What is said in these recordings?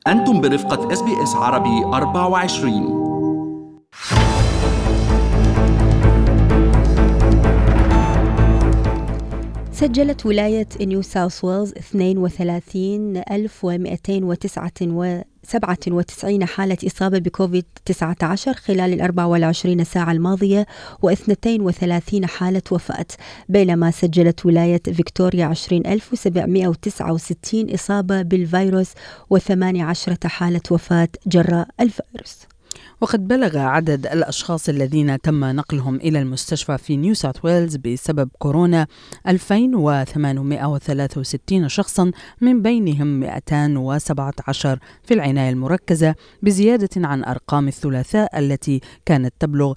أنتم برفقة SBS عربي 24. سجلت ولاية نيو ساوث ويلز 32,297 حالة إصابة بكوفيد-19 خلال 24 ساعة الماضية و32 حالة وفاة، بينما سجلت ولاية فيكتوريا 20,769 إصابة بالفيروس و18 حالة وفاة جراء الفيروس. وقد بلغ عدد الأشخاص الذين تم نقلهم إلى المستشفى في نيو ساوث ويلز بسبب كورونا 2863 شخصاً، من بينهم 217 في العناية المركزة، بزيادة عن أرقام الثلاثاء التي كانت تبلغ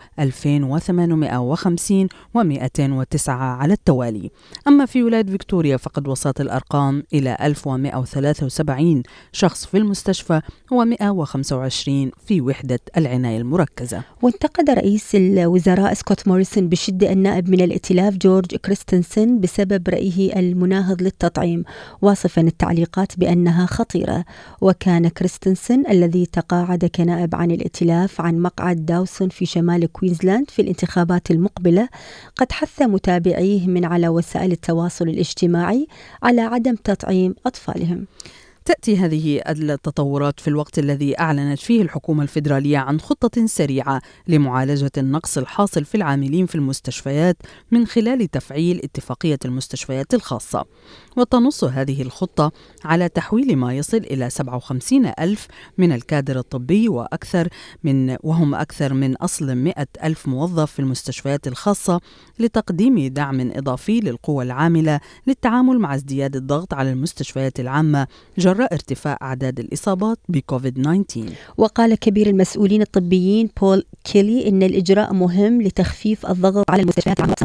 2850 و209 على التوالي. أما في ولاية فيكتوريا فقد وصلت الأرقام إلى 1173 شخص في المستشفى و125 في وحدة العناية المركزة. وانتقد رئيس الوزراء سكوت موريسون بشدة النائب من الائتلاف جورج كريستنسن بسبب رأيه المناهض للتطعيم، واصفا التعليقات بأنها خطيرة. وكان كريستنسن الذي تقاعد كنائب عن الائتلاف عن مقعد داوسون في شمال كوينزلاند في الانتخابات المقبلة قد حث متابعيه من على وسائل التواصل الاجتماعي على عدم تطعيم أطفالهم. تأتي هذه التطورات في الوقت الذي أعلنت فيه الحكومة الفيدرالية عن خطة سريعة لمعالجة النقص الحاصل في العاملين في المستشفيات من خلال تفعيل اتفاقية المستشفيات الخاصة. وتنص هذه الخطة على تحويل ما يصل إلى 57 ألف من الكادر الطبي وهم أكثر من أصل 100 ألف موظف في المستشفيات الخاصة لتقديم دعم إضافي للقوى العاملة للتعامل مع ازدياد الضغط على المستشفيات العامة جراء ارتفاع أعداد الإصابات بكوفيد-19. وقال كبير المسؤولين الطبيين بول كيلي إن الإجراء مهم لتخفيف الضغط على المستشفيات العامة.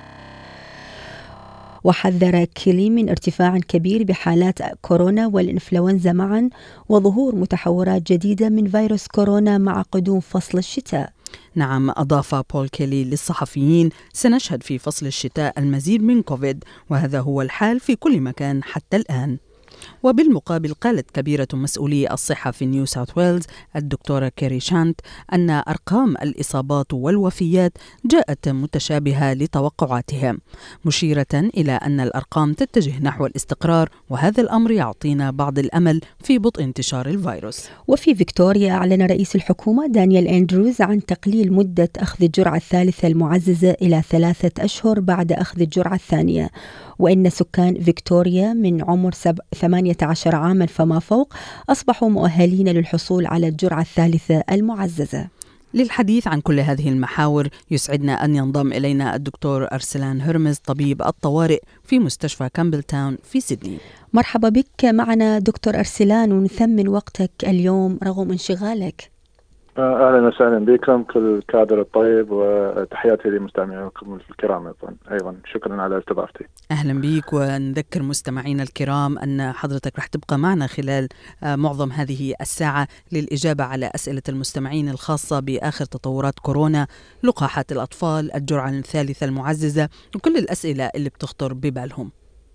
وحذر كيلي من ارتفاع كبير بحالات كورونا والإنفلونزا معا وظهور متحورات جديدة من فيروس كورونا مع قدوم فصل الشتاء. نعم، أضاف بول كيلي للصحفيين: سنشهد في فصل الشتاء المزيد من كوفيد، وهذا هو الحال في كل مكان حتى الآن. وبالمقابل قالت كبيرة مسؤولي الصحة في نيو ساوث ويلز الدكتورة كيري شانت أن أرقام الإصابات والوفيات جاءت متشابهة لتوقعاتهم، مشيرة إلى أن الأرقام تتجه نحو الاستقرار، وهذا الأمر يعطينا بعض الأمل في بطء انتشار الفيروس. وفي فيكتوريا أعلن رئيس الحكومة دانيال أندروز عن تقليل مدة أخذ الجرعة الثالثة المعززة إلى 3 أشهر بعد أخذ الجرعة الثانية، وإن سكان فيكتوريا من عمر 18 عاما فما فوق أصبحوا مؤهلين للحصول على الجرعة الثالثة المعززة. للحديث عن كل هذه المحاور يسعدنا أن ينضم إلينا الدكتور أرسلان هرمز، طبيب الطوارئ في مستشفى كامبل تاون في سيدني. مرحبا بك معنا دكتور أرسلان، ونثمن وقتك اليوم رغم انشغالك. أهلا وسهلا بكم كل كادر الطيب، وتحياتي لمستمعيكم الكرام أيضا شكرا على استضافتي. أهلا بك، ونذكر مستمعينا الكرام أن حضرتك رح تبقى معنا خلال معظم هذه الساعة للإجابة على أسئلة المستمعين الخاصة بآخر تطورات كورونا، لقاحات الأطفال، الجرعة الثالثة المعززة، وكل الأسئلة اللي بتخطر ببالهم.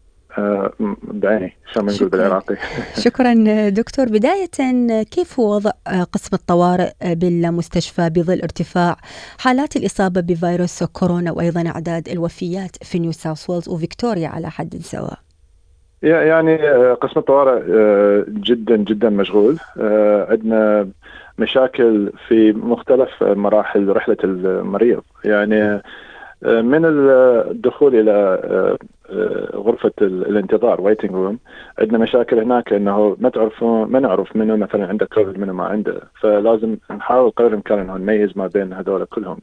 بعيني شو بنقول بالعراقي. شكرا دكتور. بداية، كيف هو وضع قسم الطوارئ بالمستشفى بظل ارتفاع حالات الإصابة بفيروس كورونا وأيضا أعداد الوفيات في نيو ساوث ويلز وفيكتوريا على حد سواء؟ يعني قسم الطوارئ جدا جدا مشغول. عندنا مشاكل في مختلف مراحل رحلة المريض، يعني من الدخول إلى غرفة الانتظار waiting room عندنا مشاكل هناك، إنه ما نعرف منه مثلا عنده كوفيد منه ما عنده، فلازم نحاول قدر الإمكان إنه نميز ما بين هذول كلهم.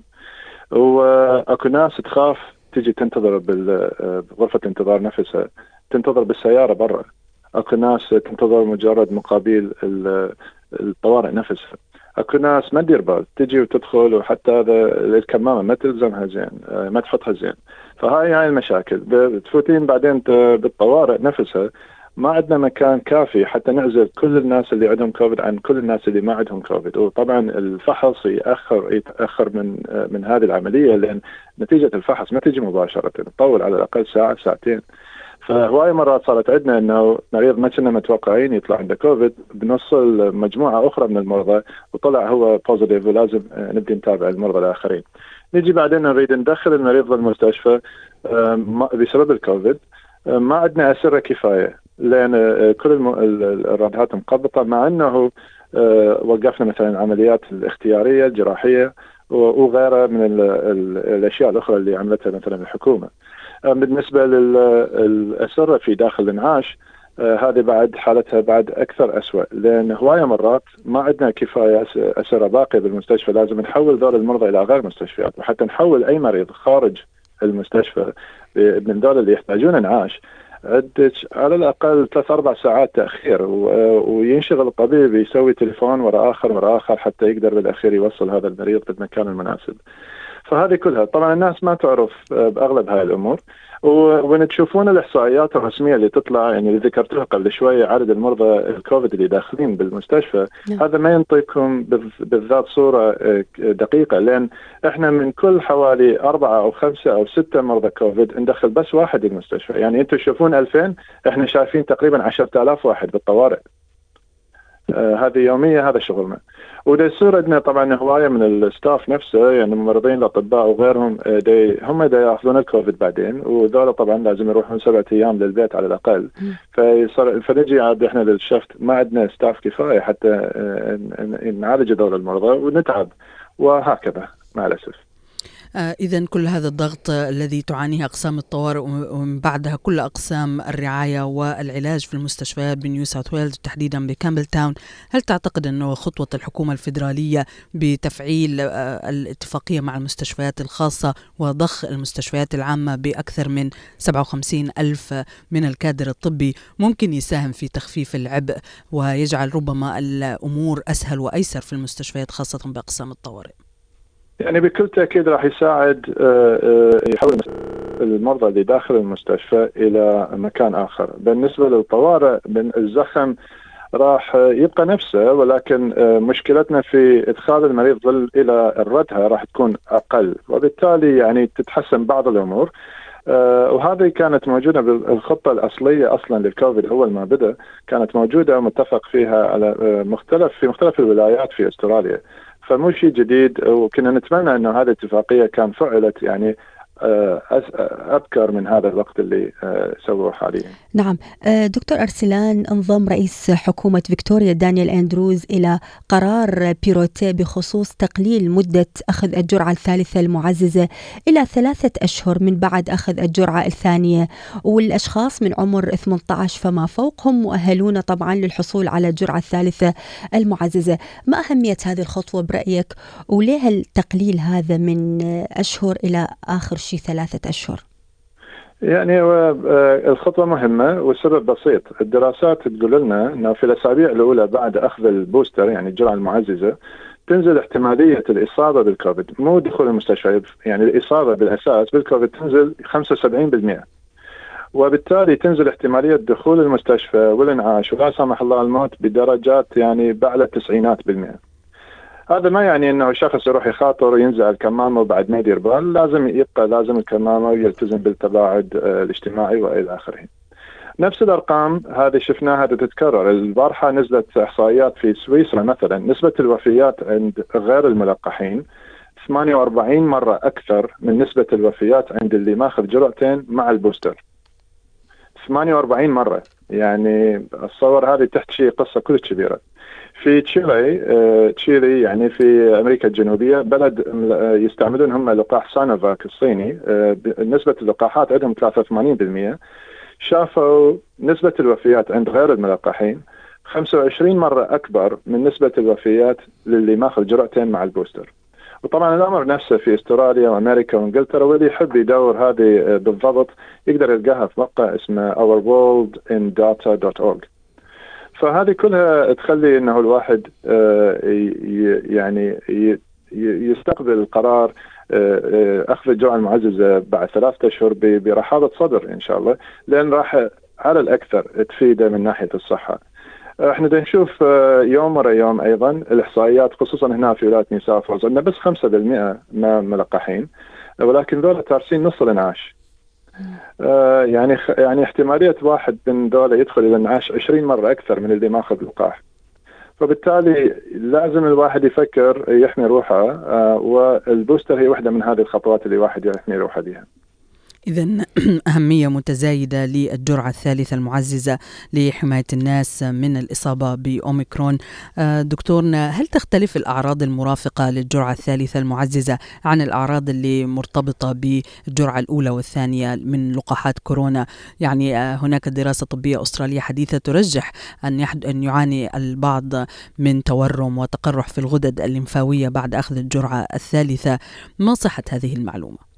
وأكو ناس تخاف تيجي تنتظر بغرفة الانتظار نفسها، تنتظر بالسيارة برا. أكو ناس تنتظر مجرد مقابل الطوارئ نفسها. اكو ناس ما تدير بال تجي وتدخل، وحتى هذا الكمامه ما تلزمها زين، ما تحطها زين. فهاي المشاكل. تفوتين بعدين بالطوارئ نفسها ما عندنا مكان كافي حتى نعزل كل الناس اللي عندهم كوفيد عن كل الناس اللي ما عندهم كوفيد. وطبعا الفحص يتاخر من هذه العمليه، لان نتيجه الفحص ما تجي مباشره، تطول على الاقل ساعه ساعتين. فهواي مرات صارت عندنا انه مريض ما كنا متوقعين يطلع عنده كوفيد، بنوصل مجموعه اخرى من المرضى وطلع هو بوزيتيف، ولازم نبدي نتابع المرضى الاخرين. نيجي بعدين نريد ندخل المريض للمستشفى بسبب الكوفيد، ما عندنا أسرة كفاية لأن كل الرادات مقبطة، مع أنه وقفنا مثلا العمليات الاختيارية الجراحية وغيرها من الأشياء الأخرى اللي عملتها مثلا الحكومة. بالنسبة للأسرة في داخل الإنعاش، هذه بعد حالتها بعد أكثر أسوأ، لأن هواية مرات ما عندنا كفاية أسرة باقية بالمستشفى، لازم نحول دور المرضى إلى غير مستشفيات، وحتى نحول أي مريض خارج المستشفى من دول اللي يحتاجون انعاش عدة على الأقل 3-4 ساعات تأخير، وينشغل الطبيب يسوي تليفون وراء آخر حتى يقدر بالأخير يوصل هذا المريض بالمكان المناسب. فهذه كلها طبعا الناس ما تعرف بأغلب هاي الأمور، وإن تشوفون الإحصائيات الرسمية اللي تطلع، يعني اللي ذكرتوها قبل شوية، عدد المرضى الكوفيد اللي داخلين بالمستشفى، هذا ما ينطيكم بالذات صورة دقيقة، لأن إحنا من كل حوالي 4 أو 5 أو 6 مرضى كوفيد ندخل بس واحد المستشفى. يعني أنتم تشوفون 2000، إحنا شايفين تقريبا 10,000 واحد بالطوارئ. هذه يومية، هذا شغلنا. وده يصير عندنا طبعا هواية من الستاف نفسه، يعني الممرضين الأطباء وغيرهم هم ياخذون الكوفيد بعدين، وذولا طبعا لازم يروحون 7 أيام للبيت على الأقل. فنجي عاد إحنا للشفت ما عندنا ستاف كفاية حتى نعالج ذول المرضى ونتعب، وهكذا مع الأسف. إذن كل هذا الضغط الذي تعانيه أقسام الطوارئ ومن بعدها كل أقسام الرعاية والعلاج في المستشفيات بنيو ساوث ويلز تحديدا بكامبل تاون، هل تعتقد أنه خطوة الحكومة الفيدرالية بتفعيل الاتفاقية مع المستشفيات الخاصة وضخ المستشفيات العامة بأكثر من 57,000 من الكادر الطبي ممكن يساهم في تخفيف العبء ويجعل ربما الأمور أسهل وأيسر في المستشفيات خاصة بأقسام الطوارئ؟ يعني بكل تأكيد راح يساعد يحول المرضى اللي داخل المستشفى إلى مكان آخر. بالنسبة للطوارئ الزخم راح يبقى نفسه، ولكن مشكلتنا في إدخال المريض إلى الردهة راح تكون أقل، وبالتالي يعني تتحسن بعض الأمور. وهذه كانت موجودة بالخطة الأصلية أصلا للكوفيد أول ما بدأ، كانت موجودة ومتفق فيها على في مختلف الولايات في أستراليا، فمو شيء جديد. وكنا نتمنى أنه هذه الاتفاقية كان فعلت يعني أبكر من هذا الوقت اللي سووه حاليا. نعم دكتور أرسلان، انضم رئيس حكومة فيكتوريا دانيال أندروز إلى قرار بيروتي بخصوص تقليل مدة أخذ الجرعة الثالثة المعززة إلى 3 أشهر من بعد أخذ الجرعة الثانية، والأشخاص من عمر 18 فما فوق هم مؤهلون طبعا للحصول على الجرعة الثالثة المعززة. ما أهمية هذه الخطوة برأيك، وليه التقليل هذا من أشهر إلى آخر شيء 3 أشهر؟ يعني الخطوة مهمة والسبب بسيط. الدراسات تقول لنا أنه في الأسابيع الأولى بعد أخذ البوستر يعني الجرعة المعززة تنزل احتمالية الإصابة بالكوفيد، مو دخول المستشفى، يعني الإصابة بالأساس بالكوفيد تنزل 75%، وبالتالي تنزل احتمالية دخول المستشفى والإنعاش ولا سمح الله الموت بدرجات يعني بعد 90%. هذا ما يعني انه شخص يروح يخاطر وينزع الكمامه وبعد ما يدير بال، لازم يبقى لازم الكمامه ويلتزم بالتباعد الاجتماعي والى اخره. نفس الارقام هذه شفناها تتكرر. البارحه نزلت احصائيات في سويسرا مثلا، نسبه الوفيات عند غير الملقحين 48 مره اكثر من نسبه الوفيات عند اللي ماخذ جرعتين مع البوستر. 48 مره، يعني اتصور هذه تحكي قصه كلش كبيره. في تشيلي يعني في أمريكا الجنوبية، بلد يستعملون هم لقاح سانوفاك الصيني، نسبة اللقاحات عندهم 83%، شافوا نسبة الوفيات عند غير الملقحين 25 مرة أكبر من نسبة الوفيات للي ماخذ جرعتين مع البوستر. وطبعا الأمر نفسه في أستراليا وأمريكا وإنجلترا، واللي يحب يدور هذه بالضبط يقدر يلقاها في موقع اسمه ourworldindata.org. فهذه كلها تخلي انه الواحد يعني يستقبل القرار اخذ الجرعه المعززه بعد 3 أشهر برحابه صدر ان شاء الله، لان راح على الاكثر تفيده من ناحيه الصحه. احنا نشوف يوم ورا يوم ايضا الاحصائيات، خصوصا هنا في ولايه نيو ساوث ويلز، ان بس 5% ما ملقحين، ولكن ذولا تارسين نص الانعاش. يعني احتمالية واحد من دولة يدخل الانعاش 20 مرة أكثر من اللي ماخذ لقاح. فبالتالي لازم الواحد يفكر يحمي روحه، والبوستر هي واحدة من هذه الخطوات اللي الواحد يحمي روحه بها. إذن أهمية متزايدة للجرعة الثالثة المعززة لحماية الناس من الإصابة بأوميكرون. دكتورنا، هل تختلف الأعراض المرافقة للجرعة الثالثة المعززة عن الأعراض اللي مرتبطة بالجرعة الأولى والثانية من لقاحات كورونا؟ يعني هناك دراسة طبية أسترالية حديثة ترجح أن يعاني البعض من تورم وتقرح في الغدد الليمفاوية بعد أخذ الجرعة الثالثة. ما صحة هذه المعلومة؟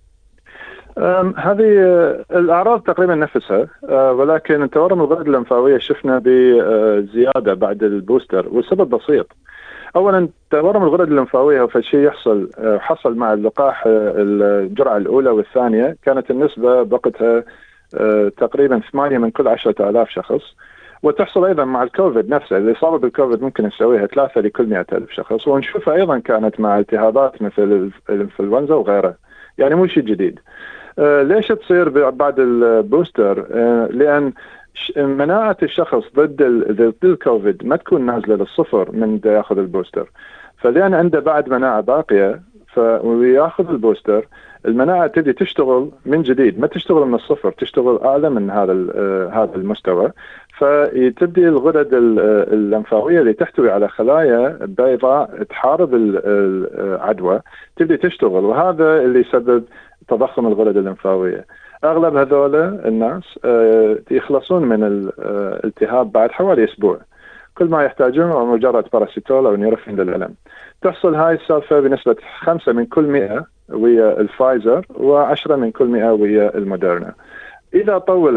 هذه الأعراض تقريبا نفسها، ولكن تورم الغدد الليمفاوية شفنا بزيادة بعد البوستر، والسبب بسيط. أولا تورم الغدد الليمفاوية هو شيء حصل مع اللقاح الجرعة الأولى والثانية، كانت النسبة بقتها تقريبا 8 من كل 10,000 شخص، وتحصل أيضا مع الكوفيد نفسه. الإصابة بالكوفيد ممكن نسويها 3 لكل 100,000 شخص، ونشوفها أيضا كانت مع التهابات مثل الإنفلونزا وغيرها، يعني مو شيء جديد. ليش تصير بعد البوستر؟ لأن مناعة الشخص ضد الكوفيد ما تكون نازلة للصفر من ياخذ البوستر، فلأن عنده بعد مناعة باقية وياخذ البوستر، المناعة تبدي تشتغل من جديد، ما تشتغل من الصفر، تشتغل أعلى من هذا المستوى. فتبدي الغدد الليمفاوية اللي تحتوي على خلايا بيضاء تحارب العدوى تبدي تشتغل، وهذا اللي يسبب تضخم الغدد الليمفاوية. أغلب هذول الناس يخلصون من الالتهاب بعد حوالي أسبوع، كل ما يحتاجون هو مجرد باراسيتول أو نيورفين للألم. تحصل هاي السالفة بنسبة 5 من كل 100 ويا الفايزر، و10 من كل 100 ويا الموديرنا. إذا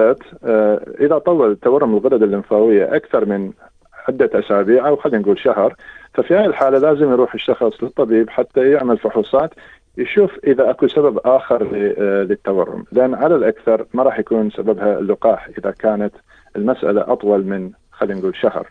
طول تورم الغدد الليمفاوية أكثر من عدة أسابيع أو خلينا نقول شهر، ففي هذه الحالة لازم يروح الشخص للطبيب حتى يعمل فحوصات يشوف إذا أكو سبب آخر للتورم، لأن على الأكثر ما راح يكون سببها اللقاح إذا كانت المسألة أطول من خلينا نقول شهر.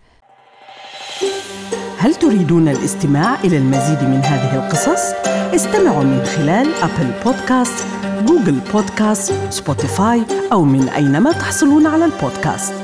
هل تريدون الاستماع إلى المزيد من هذه القصص؟ استمعوا من خلال أبل بودكاست، جوجل بودكاست، سبوتيفاي أو من أينما تحصلون على البودكاست.